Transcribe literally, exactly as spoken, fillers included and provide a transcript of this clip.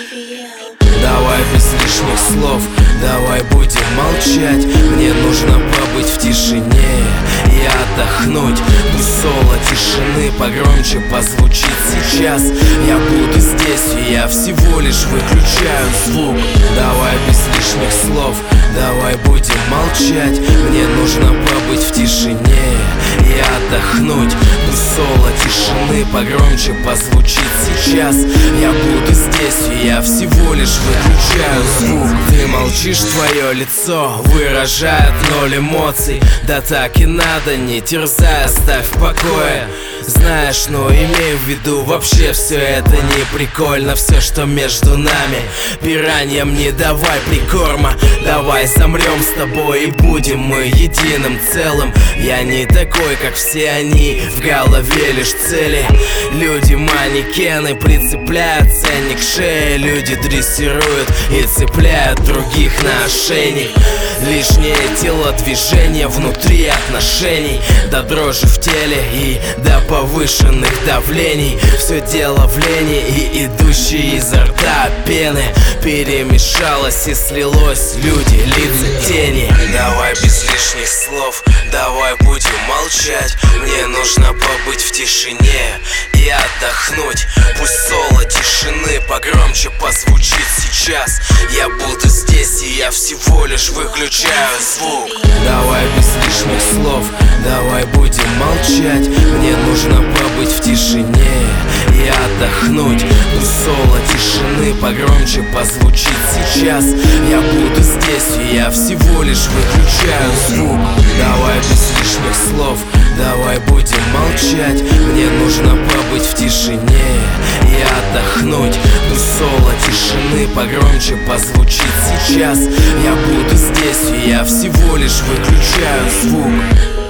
Давай без лишних слов, давай будем молчать. Мне нужно побыть в тишине и отдохнуть. Пусть соло тишины погромче позвучит сейчас. Я буду здесь, и я всего лишь выключаю звук. Давай без лишних слов, давай будем молчать. Мне нужно побыть в тишине и отдохнуть. Пусть соло тишины погромче позвучит сейчас. Я буду здесь, и я всего лишь выключаю звук. Ты молчишь, твое лицо выражает ноль эмоций. Да так и надо, не терзай, оставь в покое. Знаешь, но имею в виду, вообще все это не прикольно. Все, что между нами, пираньям не давай прикорма. Давай замрем с тобой и будем мы единым целым. Я не такой, как все они, в голове лишь цели. Люди манекены прицепляют ценник к шее. Люди дрессируют и цепляют других на ошейник. Лишнее телодвижение внутри отношений, до дрожи в теле и до повышенных давлений. Все дело в лени и идущей изо рта пены перемешалось и слилось. Люди, лица, тени. Давай без лишних слов, давай будем молчать. Мне нужно побыть в тишине и отдохнуть. Пусть соло тишины погромче позвучит сейчас. Я буду здесь, и я всего лишь выключаю звук. Давай без лишних слов, давай будем молчать. Мне нужно побыть в тишине и отдохнуть. Пусть соло тишины погромче позвучит сейчас. Я буду здесь, и я всего лишь выключаю звук. Давай без лишних слов, давай будем молчать. Мне нужно побыть в тишине и отдохнуть. Пусть соло тишины погромче позвучит сейчас. Я буду здесь, и я всего лишь выключаю звук.